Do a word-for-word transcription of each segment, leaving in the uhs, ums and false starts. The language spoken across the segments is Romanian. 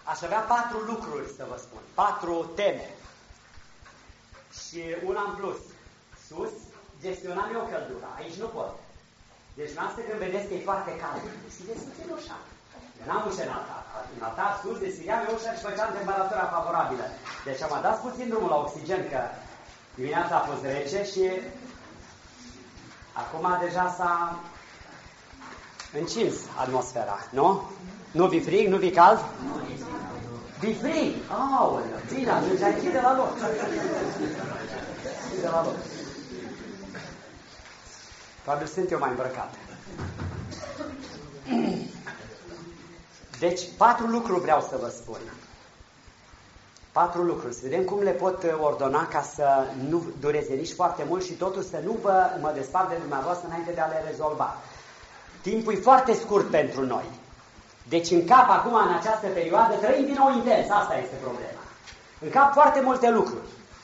aș avea patru lucruri să vă spun, patru teme. Și una în plus. Sus, gestionam eu căldura. Aici nu pot. Deci noastră când vedeți că e foarte cald, deschideți puțin ușa. Eu n-am ușă în altar. În altar sus, deschideam eu ușa și făceam temperatura favorabilă. Deci am dat puțin drumul la oxigen, că dimineața a fost rece și acum deja s-a încins atmosfera, nu? Nu vi frig, nu vi cald? Vi frig? Aoleu, bine, atunci ai închide la loc. Închide la loc. Probabil sunt eu mai îmbrăcat. Deci, patru lucruri vreau să vă spun. Patru lucruri. Să vedem cum le pot ordona ca să nu dureze nici foarte mult și totuși să nu vă mă despart de dumneavoastră înainte de a le rezolva. Timpul e foarte scurt pentru noi. Deci în cap acum, în această perioadă, trăim din nou intens. Asta este problema. În cap foarte multe lucruri.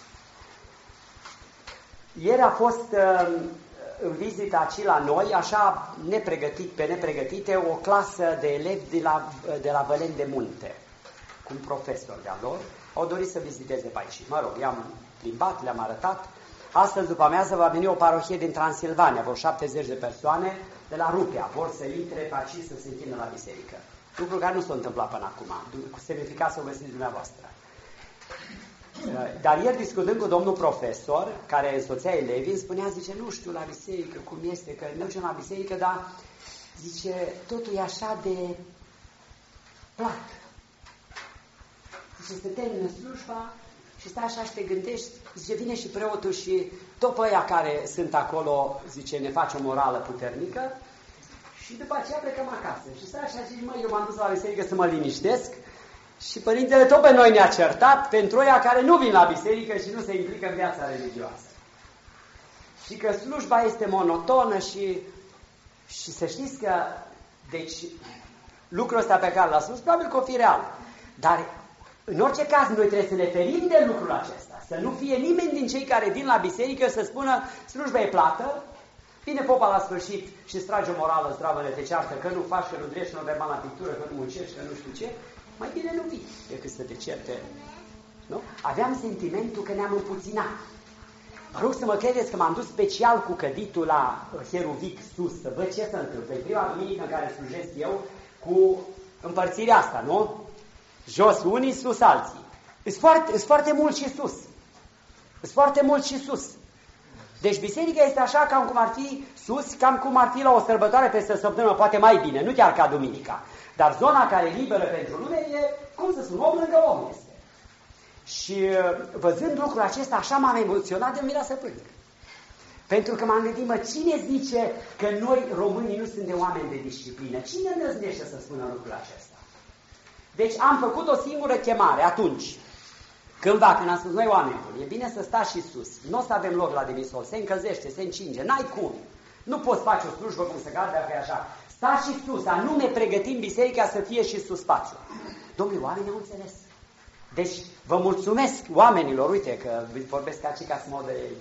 Ieri a fost uh, în vizită aici la noi, așa nepregătit, pe nepregătite, o clasă de elevi de la, de la Văleni de Munte, cu un profesor de-a lor. Au dorit să viziteze pe aici. Mă rog, i-am plimbat, le-am arătat. Astăzi, după amiază, va veni o parohie din Transilvania, vreo șaptezeci de persoane de la Rupea. Vor să intre pe aici să se închină la biserică. Lucru care nu s-a întâmplat până acum. Cu semnificat să o găsiți dumneavoastră. Dar ieri, discutând cu domnul profesor, care însoțea elevii, îmi spunea, zice, nu știu la biserică cum este, că mergem la biserică, dar, zice, totul e așa de plat. Zice, se termină slujba și stai așa și te gândești, zice, vine și preotul și tot pe aia care sunt acolo, zice, ne face o morală puternică și după aceea plecăm acasă. Și stai așa și zice, măi, eu m-am dus la biserică să mă liniștesc și părintele tot pe noi ne-a certat pentru aia care nu vin la biserică și nu se implică în viața religioasă. Și că slujba este monotonă și, și să știți că, deci, lucrul ăsta pe care l-a spus, probabil că o fi real. Dar, în orice caz, noi trebuie să ne ferim de lucrul acesta. Să nu fie nimeni din cei care vin la biserică să spună, slujba e plată, vine popa la sfârșit și îți trage o morală zdravă, te ceartă că nu faci, că nu drești, că nu verbal la pictură, că nu muncești, că nu știu ce. Mai bine nu vii decât să te certe. Nu? Aveam sentimentul că ne-am împuținat. Mă rog să mă credeți că m-am dus special cu căditul la Heruvic sus, să văd ce se întâmplă. E prima duminică în care slujesc eu cu împărțirea asta, nu? Jos unii, sus alții. Sunt foarte, foarte mult și sus. Sunt foarte mult și sus. Deci biserica este așa cam cum ar fi sus, cam cum ar fi la o sărbătoare peste săptămână, poate mai bine, nu chiar ca duminica. Dar zona care e liberă pentru lume e, cum să spun, om lângă om este. Și văzând lucrul acesta, așa m-am emoționat de mira să plâng. Pentru că m-am gândit, mă, cine zice că noi românii nu suntem oameni de disciplină? Cine îndrăznește să spună lucrul acesta? Deci am făcut o singură chemare atunci. Cândva, când am spus, noi oameni buni, e bine să stați și sus. Nu o să avem loc la demisol, se încălzește, se încinge, n-ai cum. Nu poți face o slujbă cum se cade dacă e așa. Stați și sus, anume pregătim biserica să fie și sus spațiu. Domnule, oamenii au înțeles. Deci, vă mulțumesc oamenilor, uite că vorbesc ca și ca să mă de ei.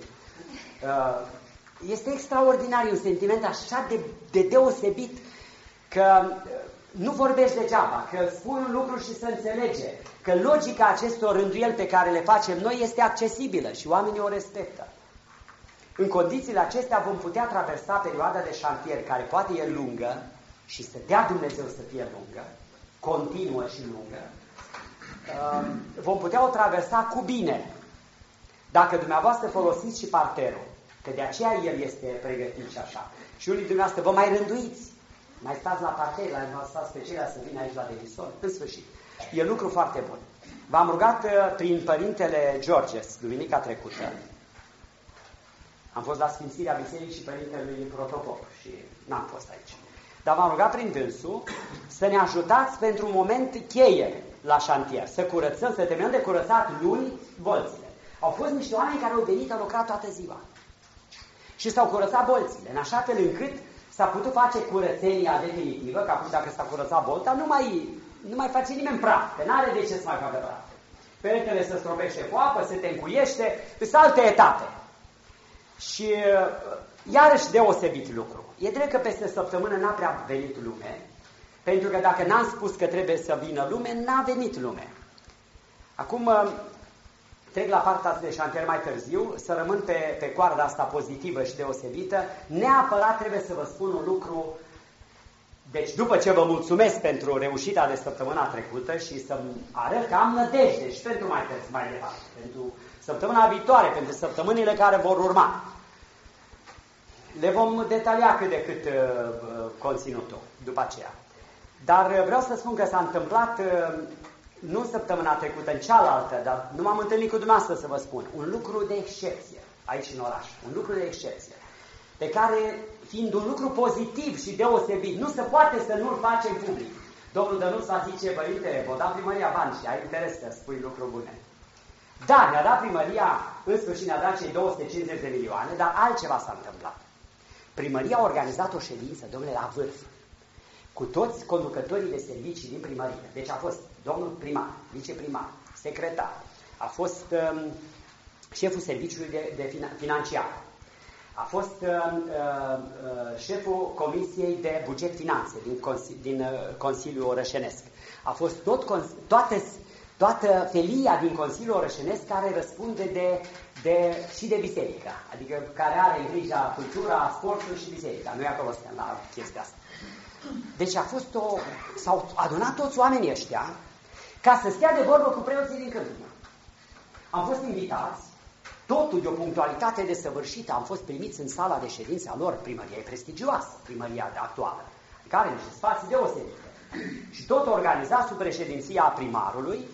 Este extraordinar, un sentiment așa de, de deosebit că nu vorbești degeaba, că spun un lucru și să înțelege, că logica acestor rânduieli pe care le facem noi este accesibilă și oamenii o respectă. În condițiile acestea vom putea traversa perioada de șantier, care poate e lungă și să dea Dumnezeu să fie lungă, continuă și lungă, vom putea o traversa cu bine, dacă dumneavoastră folosiți și parterul, că de aceea el este pregătit și așa. Și unii dumneavoastră vă mai rânduiți, mai stați la parter, la stați pe ceea să vină aici la demisor, în sfârșit. E lucru foarte bun. V-am rugat prin Părintele Georges, duminica trecută, am fost la Sfințirea Bisericii Părintelui Protopop și n-am fost aici. Dar v-am rugat prin dânsul să ne ajutați pentru un moment cheie la șantier, să curățăm, să terminăm de curățat luni bolțile. Au fost niște oameni care au venit, au lucrat toată ziua. Și s-au curățat bolțile, în așa fel încât s-a putut face curățenia definitivă, că acum dacă s-a curățat bolta, nu mai, nu mai face nimeni praf, că n-are de ce să mai facă praf. Peretele se stropește cu apă, se te încuiește, sunt alte etape. Și iarăși deosebit lucru. E drept că peste săptămână n-a prea venit lume, Pentru că dacă n-am spus că trebuie să vină lume, n-a venit lume. Acum trec la partea de șantier mai târziu, să rămân pe, pe coarda asta pozitivă și deosebită. Neapărat trebuie să vă spun un lucru. Deci după ce vă mulțumesc pentru reușita de săptămâna trecută și să arăt că am nădejde și pentru mai târziu, mai departe, pentru săptămâna viitoare, pentru săptămânile care vor urma. Le vom detalia cât de cât uh, conținutul după aceea. Dar uh, vreau să spun că s-a întâmplat, uh, nu săptămâna trecută, în cealaltă, dar nu m-am întâlnit cu dumneavoastră să vă spun, un lucru de excepție aici în oraș, un lucru de excepție, pe care, fiind un lucru pozitiv și deosebit, nu se poate să nu-l facem public. Domnul Dănuț va zice, părinte, vă da primăria bani și ai interes să spui lucruri bune. Da, ne-a dat primăria, în sfârșit ne-a dat cei două sute cincizeci de milioane, dar altceva s-a întâmplat. Primăria a organizat o ședință, domnule, la vârf, cu toți conducătorii de servicii din primărie. Deci a fost domnul primar, viceprimar, secretar, a fost um, șeful serviciului de, de financiar, a fost uh, uh, șeful Comisiei de Buget Finanțe din, Consili, din uh, Consiliul Orășenesc. A fost tot, toate, toată felia din Consiliul Orășenesc care răspunde de, de, și de biserică, adică care are în grija cultura, sportul și biserica. Noi acolo suntem la chestia asta. Deci a fost o, s-au adunat toți oamenii ăștia ca să stea de vorbă cu preoții din Câmpina. Am fost invitați, totul de o punctualitate desăvârșită, am fost primiți în sala de ședință a lor. Primăria e prestigioasă, primăria actuală, care are niște spații deosebite. Și tot organizat sub președinția primarului,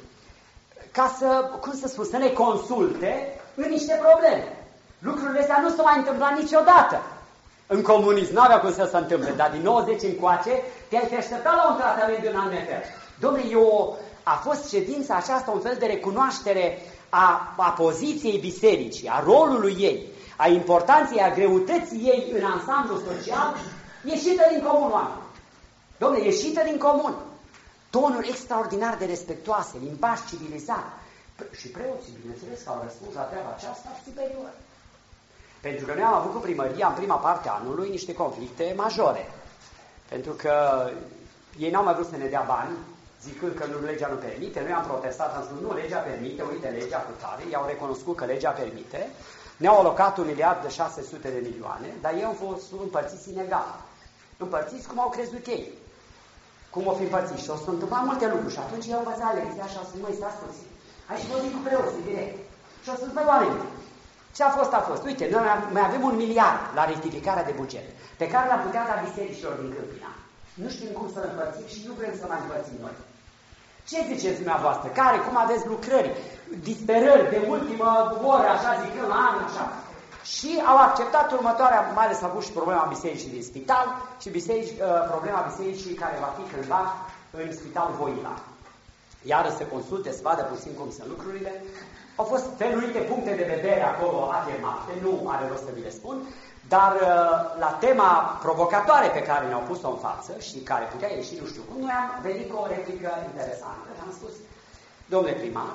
ca să, cum să spun, să ne consulte în niște probleme. Lucrurile astea nu s-au mai întâmplat niciodată. În comunism n-avea cum să se întâmple, dar din nouăzeci încoace te-ai fi așteptat la un tratament de un anume fel. Dom'le, eu, a fost ședința aceasta un fel de recunoaștere a, a poziției bisericii, a rolului ei, a importanței, a greutății ei în ansamblu social, ieșită din comun, oameni. Dom'le, ieșită din comun. Tonuri extraordinar de respectoase, limbaj civilizat. Și preoții, bineînțeles, că au răspuns la treaba aceasta superior. Pentru că noi am avut cu primăria în prima parte a anului niște conflicte majore. Pentru că ei n-au mai vrut să ne dea bani, zicând că nu, legea nu permite. Noi am protestat, am spus, nu, legea permite, uite, legea cu tare. Ei au recunoscut că legea permite. Ne-au alocat un miliard de șase sute de milioane, dar ei au fost împărțiți inegal. Împărțiți cum au crezut ei. Cum o fi împărțiți. Și o să întâmpla multe lucruri. Și atunci ei au învățat lecția și au spus, măi, stați puțin. Hai și vorbim cu preoții direct. Și au spus, măi, oameni, ce a fost, a fost. Uite, noi mai avem un miliard la rectificarea de buget, pe care l-am putea da bisericilor din Câmpina. Nu știm cum să-l împărțim și nu vrem să mai împărțim noi. Ce ziceți dumneavoastră? Care, cum aveți lucrări, disperări de ultimă oră, așa zicând, la anul, așa. Și au acceptat următoarea, mai ales a avut și problema bisericii din spital și biserici, problema bisericii care va fi cândva în spitalul Voila. Iară se consulte, să vadă puțin cum sunt lucrurile. Au fost feluite puncte de vedere acolo afirmate, nu are rost să vi le spun, dar la tema provocatoare pe care ne-au pus-o în față și care putea ieși nu știu cum, noi am venit cu o replică interesantă și am spus, domnule primar,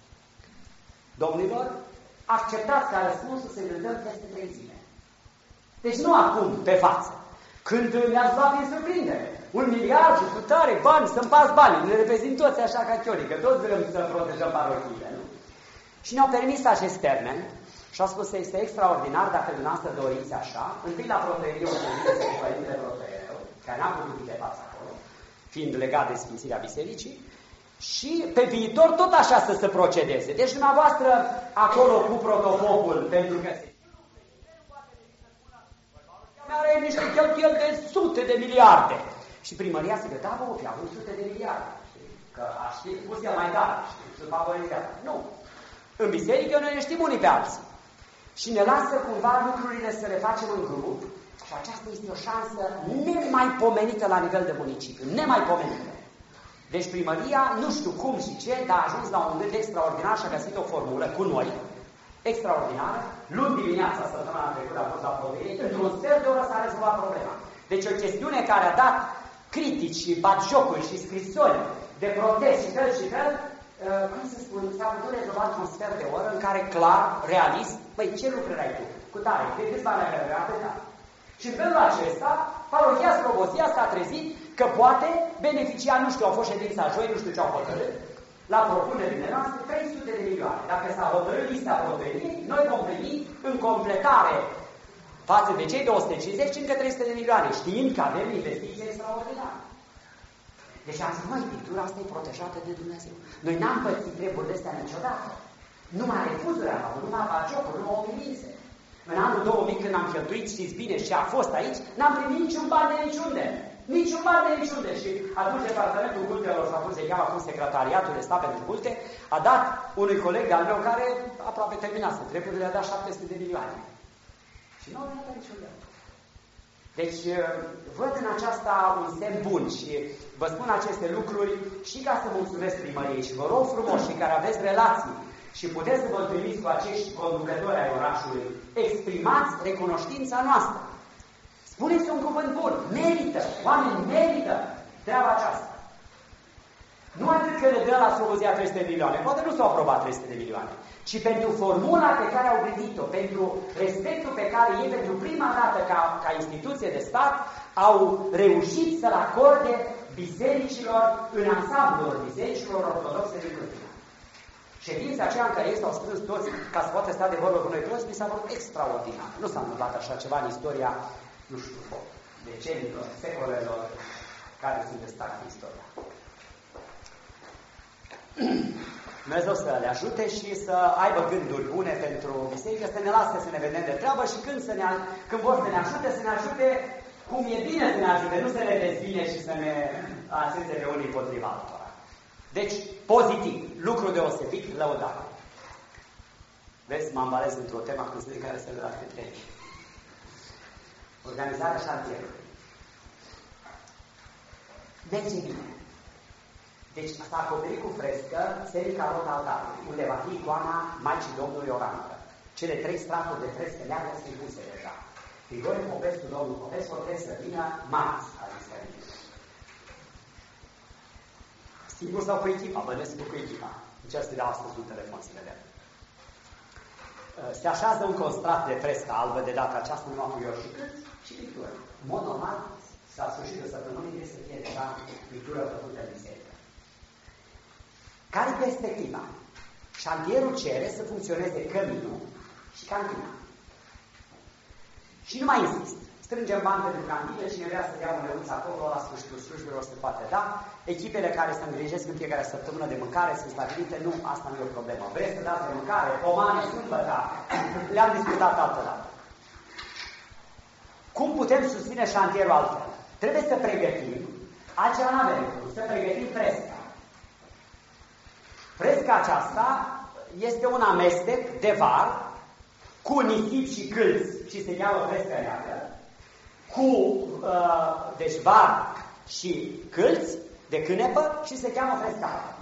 domnilor, acceptați ca răspunsul să ne dăm peste trei zile. Deci nu acum, pe față, când ne-ați luat prin surprindere. Un miliard cu tare bani, să împați banii, ne reprezint toți așa ca Chiori, că toți vrem să protejăm parochiile, nu? Și ne-au permis acest termen și au spus că este extraordinar dacă dumneavoastră doriți așa. Întâi la protoieriu, cu părintele protoieriu, care n-a putut fi de față acolo, fiind legat de sfințirea bisericii, și pe viitor tot așa să se procedeze. Deci dumneavoastră acolo cu protopopul, pentru că se are niște cheltuieli de sute de miliarde. Și primăria se găta, bă, fi avut sute de miliarde. Că aș fi pus el mai tare, sunt favorizează. Nu. În biserică noi ne știm unii pe alții. Și ne lasă cumva lucrurile să le facem în grup și aceasta este o șansă nemaipomenită la nivel de municipiu. Nemaipomenită. Deci primăria, nu știu cum și ce, dar a ajuns la un gând extraordinar și a găsit o formulă cu noi, extraordinară. Luni dimineața, săptămâna trecută, a fost la protoieriu, într-un sfert de oră s-a rezolvat problema. Deci o chestiune care a dat critici și batjocuri și scrisori de protest și fel și fel, Uh, cum să spun, s-a putut rezolva într-un sfert de oră în care, clar, realist, băi, ce lucruri ai tu? Cu tare, de câți bani ai avea? Atâta. Și în felul acesta, parohia Slobozia s-a trezit că poate beneficia, nu știu, au fost ședința joi, nu știu ce au hotărât, la propunerile noastre, trei sute de milioane. Dacă s-a hotărât lista propunerii, noi vom primi în completare față de cei două sute cincizeci încă trei sute de milioane, știind că avem investiții extraordinare. Deci am zis, măi, pictura asta e protejată de Dumnezeu. Noi n-am pățit treburile astea niciodată. Numai refuzuri am avut, numai bagiocuri, numai omilințe. În anul două mii, când am cheltuit, știți bine, și a fost aici, n-am primit niciun bani de niciunde. Niciun bani de niciunde. Și atunci Departamentul Cultelor, sau cum se cheamă acum Secretariatul de Stat pentru Culte, a dat unui coleg de-al meu care aproape terminase treburile, a dat șapte sute de milioane. Și nu au dat niciun leu. Deci, văd în aceasta un semn bun și vă spun aceste lucruri și ca să mulțumesc primăriei și vă rog frumos și care aveți relații și puteți să vă întâlniți cu acești conducători ai orașului, exprimați recunoștința noastră. Spuneți un cuvânt bun, merită, oameni merită treaba aceasta. Nu atât că le dă la Slobozia trei sute de milioane, poate nu s-au aprobat trei sute de milioane, ci pentru formula pe care au gândit-o, pentru respectul pe care ei, pentru prima dată ca, ca instituție de stat, au reușit să-l acorde bisericilor, în ansamblul bisericilor ortodoxe din Câmpina. Ședința aceea în care ei s-au strâns toți ca să poată sta de vorbă cu noi toți, mi s-a părut extraordinar. Nu s-a întâmplat așa ceva în istoria, nu știu, decenilor, secolelor care sunt de stat în istoria. Dumnezeu să le ajute și să aibă gânduri bune pentru biserică, să ne lase să ne vedem de treabă și când, să ne, când vor să ne ajute, să ne ajute cum e bine să ne ajute, nu să ne dezbine și să ne aseze pe unii împotriva altora. Deci, pozitiv, lucru deosebit, lăudabil. Vezi, mă ambalez într-o temă acum de care se le da pe trei. Organizarea șantierului. Merge bine. Deci s-a acoperit cu frescă serica rot altarului, unde va fi icoana Maicii Domnului Orantă. Cele trei straturi de frescă leagă sunt puse deja. Grigore Popescu, domnul Popescu, trebuie să vină marți, a zis că vine. Singur sau cu echipa, bănesc cu echipa. Încerc să dea astăzi un telefon să vedem. Se așează un constrat de frescă albă, de data aceasta numai cu eu și cât și pictură. În mod normal, s-a sfârșit de săptămână, trebuie să fie deja pictură făcută în biserică. Care-i perspectiva? Șantierul cere să funcționeze căminul și cantina. Și nu mai insist. Strângem bani pentru cantină, cine vrea să dea un leuț acolo, la sfârșitul slujbelor se poate da. Echipele care se îngrijesc în fiecare săptămână de mâncare sunt stabilite, nu, asta nu e o problemă. Vreți să dați de mâncare, pomane, sâmbătă, le-am discutat altă dată. Cum putem susține șantierul altfel? Trebuie să pregătim, altceva nu avem, să pregătim fresca. Fresca aceasta este un amestec de var cu nisip și câlți și se cheamă frescă neagră, cu uh, deci var și câlți de cânepă și se cheamă fresca.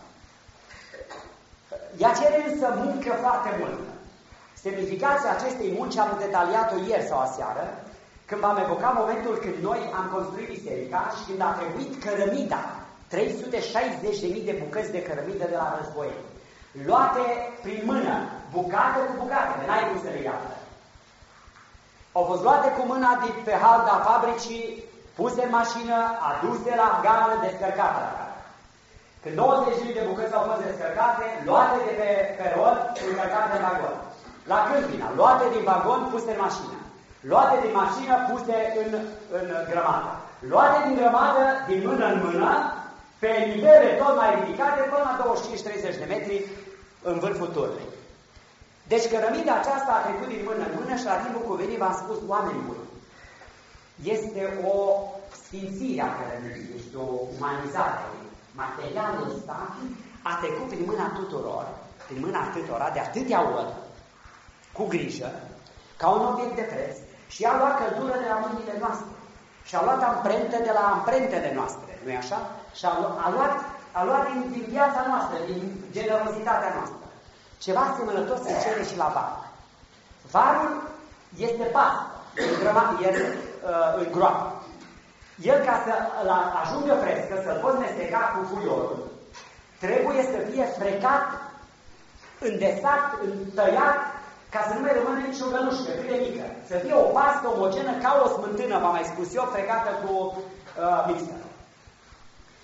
Ea cere însă muncă foarte multă. Semnificația acestei munci am detaliat-o ieri sau aseară, când v-am evocat momentul când noi am construit biserica și când a trebuit cărămida, trei sute șaizeci de mii de bucăți de cărămidă de la războieni, luate prin mână, bucată cu bucată, de n-ai cum să le iată. Au fost luate cu mâna din pe halda fabricii, puse în mașină, aduse la gară, descărcate la gară. Când douăzeci de mii de bucăți au fost descărcate, luate de pe peron și încărcate în vagon. La Câmpina, luate din vagon, puse în mașină. Luate din mașină, puse în, în grămadă. Luate din grămadă, din mână în mână, pe nivele tot mai ridicate, până la douăzeci și cinci treizeci de metri în vârful turnei. Deci cărămida aceasta a trecut din mână în mână și la timpul cuvenit v-am spus, oameni buni, este o sfințire a cărămidii, este o umanizare. Materialul ăsta a trecut prin mâna tuturor, prin mâna atâtora, de atâtea ori, cu grijă, ca un obiect de preț, și a luat căldură de la mâinile noastre. Și a luat amprentă de la amprentele noastre, nu-i așa? Și a luat, a luat, a luat din, din viața noastră, din generozitatea noastră. Ceva asemănător se cere și la var. Varul este pas, el uh, în groapă. El, ca să ajungă frescă, să-l poți mesteca cu puiorul, trebuie să fie frecat, îndesat, întăiat, ca să nu mai rămână nicio gălușcă, cât de mică. Să fie o pastă omogenă ca o smântână, v-am mai spus eu, frecată cu uh, mixer.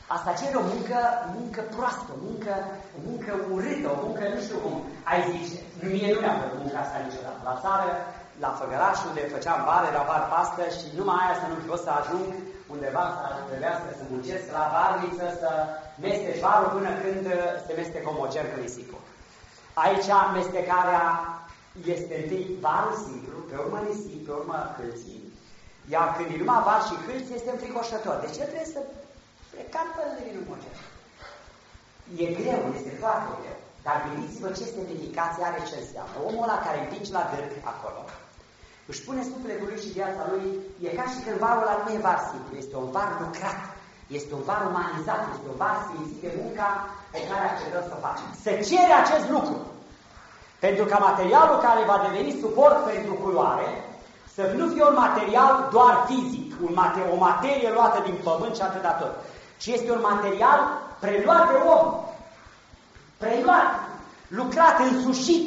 Asta cere o muncă, muncă proastă, o muncă, o muncă urâtă, o muncă nu știu cum. Ai zice, mie nu mi-a plăcut munca asta niciodată. La țară, la Făgăraș, unde făceam vare, la var pastă și numai aia să nu pot să ajung undeva să trebuiască să muncesc la varniță, să mesteci varul până când se mestecă omogen cu nisipul. Aici mestecarea este întâi varul simplu, pe urmă nisip, pe urmă hâlții. Iar când e numai var și hâlți, este înfricoșător. De ce trebuie să plecat fără de vinul omogen? E greu, este foarte greu. Dar gândiți-vă ce semnificație are, ce înseamnă. Omul ăla care împinge la gârc acolo, își pune sufletul lui și viața lui, e ca și când varul ăla nu e var simplu, este un var lucrat, este un var umanizat, este un var simțit de munca pe care acceptăm să o facem. Se cere acest lucru, pentru ca materialul care va deveni suport pentru culoare să nu fie un material doar fizic, un mate o materie luată din pământ și atâta tot, ci este un material preluat de om, preluat, lucrat, însușit,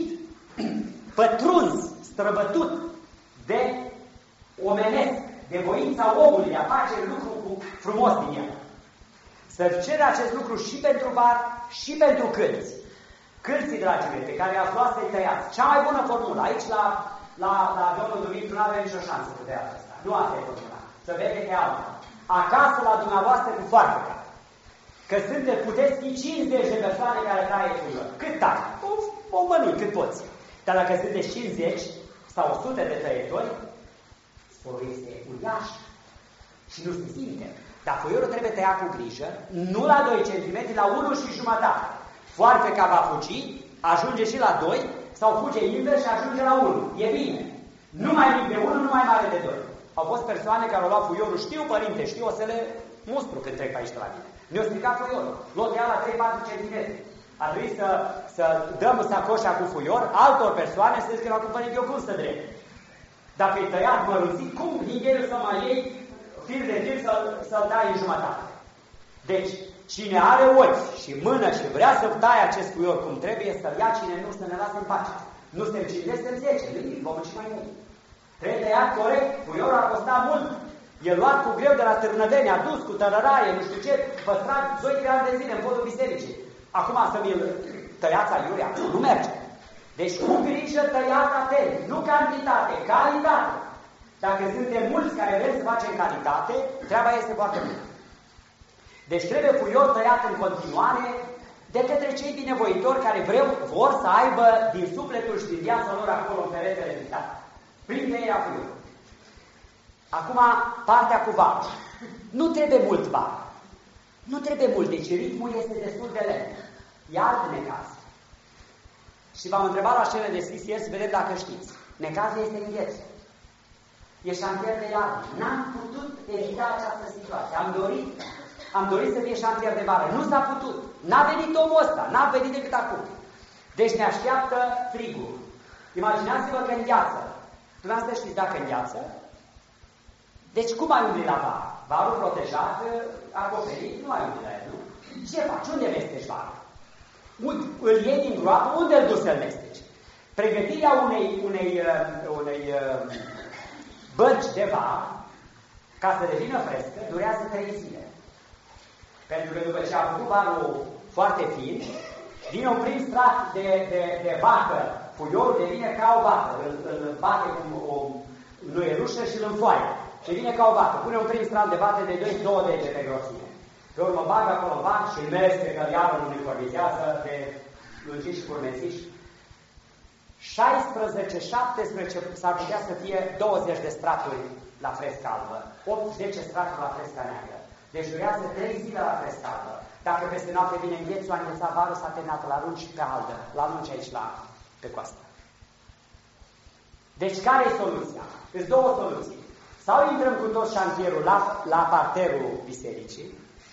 pătruns, străbătut de omenesc, de voința omului, de a face lucru cu frumos din el. Să cere acest lucru și pentru var, și pentru câlți. Câlții, dragii mei, pe care i-ați luat să-i tăiați. Cea mai bună formulă. Aici, la, la, la domnul Dumitru, nu avem nicio șansă cu tăiatul ăsta. Nu asta e formula. Să vede că e alta. Acasă, la dumneavoastră, cu foarfeca. Că sunteți, puteți fi cincizeci de persoane care taie cu el. Cât taie? O, o mănânc, cât poți. Dar dacă sunteți cincizeci sau o sută de tăietori, sporul este uriaș și nu se simte. Dar foiorul trebuie tăiat cu grijă, nu la doi centimetri, la unu și jumătate. Foarfeca va fugi, ajunge și la doi, sau fuge invers și ajunge la unu. E bine. Nu mai mic de unu, nu mai mare de doi. Au fost persoane care au luat foiorul, știu, părinte, știu, o să le mustru când trec pe aici la mine. Ne-au stricat foiorul. Luăm ea la trei patru centimetri. A trebuit să, să dăm sacoșa cu foior altor persoane să zic că l-a cumpărit eu cum să drept. Dacă e tăiat mărunțit, cum din el să mai iei fir de fir să-l să dai în jumătate? Deci, cine are ochi și mână și vrea să taie acest foior cum trebuie, să-l ia, cine nu, să ne lasă în pace. Nu suntem cinci, suntem zece, gândiți, vom și mai mult. Trebuie tăiat corect, foiorul a costat mult. E luat cu greu de la Târnăveni, adus cu tărăraie, nu știu ce, păstrat doi trei ani de zile în podul bisericii. Acum să mi-l tăiați aiurea, nu merge. Deci cu grijă tăiat atent, nu cantitate, calitate. Dacă suntem mulți care vrem să facem calitate, treaba este foarte bună. Deci trebuie puior tăiat în continuare de către cei binevoitori care vreau, vor să aibă din sufletul și din viața lor acolo în peretele vizitate. Prin tăierea puiorului. Acum, partea cu var. Nu trebuie mult var. Nu trebuie mult, deci ritmul este destul de lent. E alt necaz. Și v-am întrebat la cele deschis ieri să vedem dacă știți. Necazul este în vieță. E șantier de iarnă. N-am putut evita această situație. Am dorit, am dorit să fie șantier de vară. Nu s-a putut. N-a venit omul ăsta. N-a venit decât acum. Deci ne așteaptă frigul. Imaginați-vă că îngheață. Dumneavoastră știți dacă îngheață? Deci cum ai umbli la var? Varul protejat, acoperit, nu ai umbli la el, nu? Ce faci? Unde mesteci varul? Îl iei din groapă, unde îl duci să-l mesteci? Pregătirea unei, unei, unei bănci de var, ca să devină frescă, durează trei zile. Pentru că după ce a făcut varul foarte fin, vine un prim strat de, de, de vacă, puiorul devine ca o vacă, îl, îl bate cu o nuierușă și îl înfoaie. Și vine ca o vacă, pune un prim strat de vate de doi dege de grosime. Pe urmă bagă acolo vac și îl mestecă, iară îl uniformizează de lungiși și curmețiși. șaisprezece șaptesprezece s-ar putea să fie douăzeci de straturi la fresca albă, opt zece straturi la fresca neagră. Deci durează trei zile la fresca albă. Dacă peste noapte vine înghețul, a înghețat varul, s-a terminat, la arunci pe aldă, la arunci aici la, pe coastă. Deci care e soluția? Sunt două soluții. Sau intrăm cu tot șantierul la, la parterul bisericii,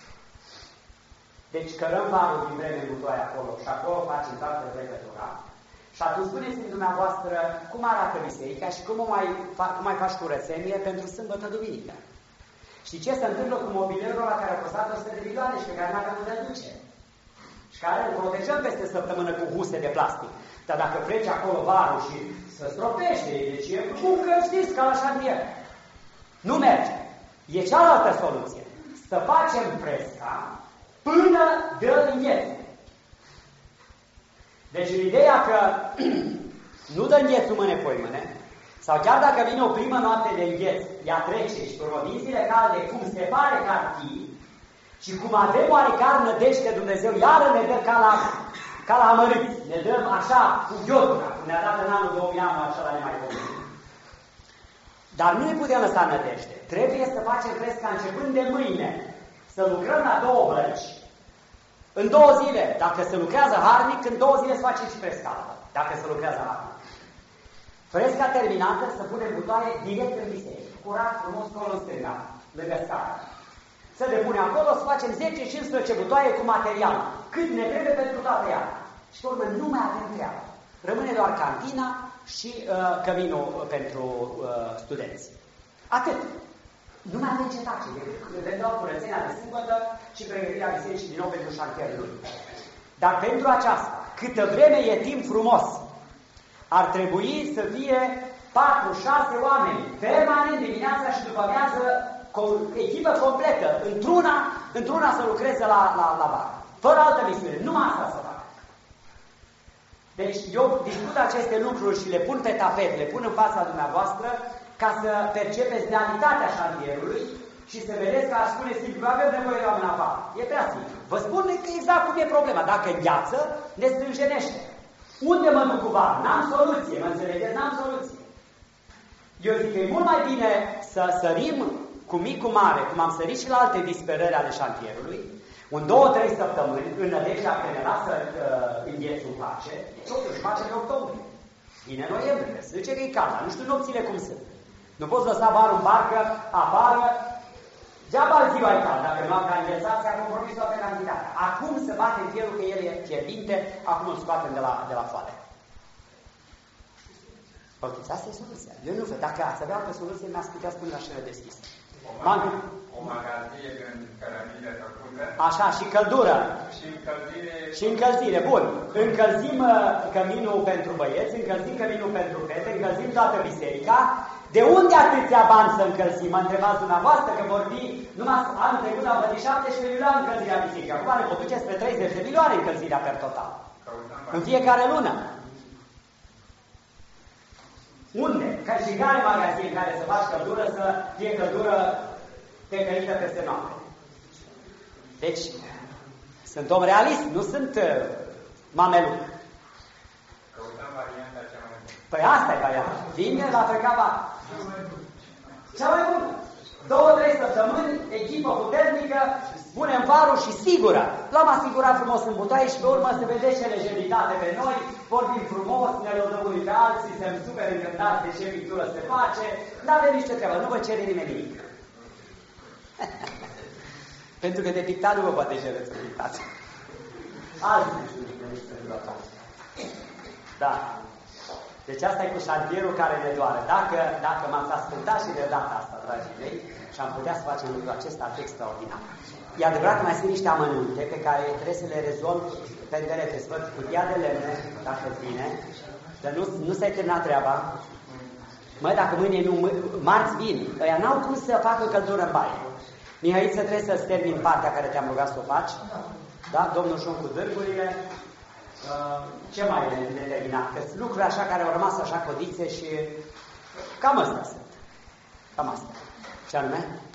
deci cărăm varul din vreme butoaie acolo și acolo facem toată pregătura. Și atunci spuneți-mi dumneavoastră cum arată biserica și cum, mai, cum mai faci curățenie pentru sâmbătă duminică. Și ce se întâmplă cu mobilierul ăla care a costat o sută de milioane și pe care n-avem unde duce. Și care îl protejăm peste săptămână cu huse de plastic. Dar dacă pleci acolo varul și se stropește, deci e cum că știți, ca la șantier. Nu merge. E cealaltă soluție. Să facem fresca până dă îngheț. Deci în ideea că nu dă înghețul mâne-poi-mâne, sau chiar dacă vine o primă noapte de îngheț, ea trece și urmă din zile calde, cum se pare că ar fi, și cum avem oarecare nădejde Dumnezeu, iară ne dă ca la, ca la amărâți, ne dăm așa cu ghiotuna, cum ne-a dat în anul două mii, anul acela nemaipomenit. Dar nu ne putem lăsa nădejde. Trebuie să facem fresca începând de mâine, să lucrăm la două bărci, în două zile. Dacă se lucrează harnic, în două zile să facem și fresca, dacă se lucrează harnic. Fresca terminată, să punem butoaie direct în biserică, curat, frumos, acolo în stânga, lângă scară. Să depune acolo, să facem zece cincisprezece butoaie cu material, cât ne trebuie pentru toată ea. Și pe urmă nu mai avem treabă. Rămâne doar cantina și uh, căminul pentru uh, studenți. Atât. Nu mai avem ce face, decât vedem curățenia de sâmbătă și pregătirea bisericii din nou pentru șantierul lui. Dar pentru aceasta, câtă vreme e timp frumos, ar trebui să fie patru șase oameni, permanent dimineața și după amiază, echipă completă, într-una, într-una să lucreze la, la, la bar. Fără altă misiune, numai asta să facă. Deci eu discut aceste lucruri și le pun pe tapet, le pun în fața dumneavoastră, ca să percepeți realitatea șantierului și să vedeți că aș spune simplu, avem nevoie de oameni afară. E prea simplu. Vă spun că exact cum e problema. Dacă îngheață, ne strânjenește. Unde mă duc cu var? N-am soluție, mă înțelegeți? N-am soluție. Eu zic că e mult mai bine să sărim cu mic, cu mare, cum am sărit și la alte disperări ale șantierului, un două, trei săptămâni, în nădejdea că ne lasă uh, înghețul în pace, totuși face în octombrie. Vine noiembrie, se zice că e cald, nu știu nopțile cum sunt. Nu poți lăsa varul în barcă, afară, deaba ziua e cald, dacă noaptea a înghețat, s-a compromis toată cantitatea. Acum se bate în fierul că el e fierbinte, acum îl scoatem de la, de la foale. Ok, asta e soluția. Eu nu văd. Dacă ați avea altă soluție, mi-ați putea spune la șele deschis. O, o magazie în cărămidă făcută. Așa, și căldură. Și încălzire. Și încălzire, bun. Încălzim uh, căminul pentru băieți, încălzim căminul pentru fete, încălzim toată biserica. De unde atâția bani să încălzim? Mă întrebați dumneavoastră că vor fi, numai anul trecut am văzut șaptesprezece milioane încălzirea bisericii. Acum ne pot duce spre treizeci de milioane încălzirea per total. În fiecare lună. Unde? Ca și în care magazin în care să faci căldură, să fie căldură tecăită peste noapte. Deci, sunt om realist, nu sunt uh, mameluc. Căutăm varianta cea mai bună. Păi asta e varianta. Vine la Trecava. Cea mai bună. Două, trei săptămâni, echipă puternică, punem varul și sigură. L-am asigurat frumos în butoaie și pe urmă se vede ce lejeritate pe noi, vorbim frumos, ne lăudăm unii pe alții, suntem super încântați de ce pictură se face, nu avem nicio treabă, nu vă cere nimeni nimic. Pentru că de pictat nu vă poate cere să pictați. Azi nu știu nimic. Da. Deci asta e cu șantierul care ne doare. Dacă, dacă m-ați ascultat și de data asta, dragii mei, și am putea să facem lucrul acesta extraordinar. E adevărat că mai sunt niște amănunte pe care trebuie să le rezolv pe îndelete. Să văd cutia de lemne, dacă vine, dar nu, nu s-a terminat treaba. Măi, dacă mâine nu, marți vin, ăia n-au cum să facă căldură în baie. Mihăiță, trebuie să-ți termin partea care te-am rugat să o faci. Da? Domnul Șon cu dârgurile. Uh, ce mai e determinat? Că sunt lucruri așa care au rămas așa codițe și cam astea sunt. Cam astea. Ce anume?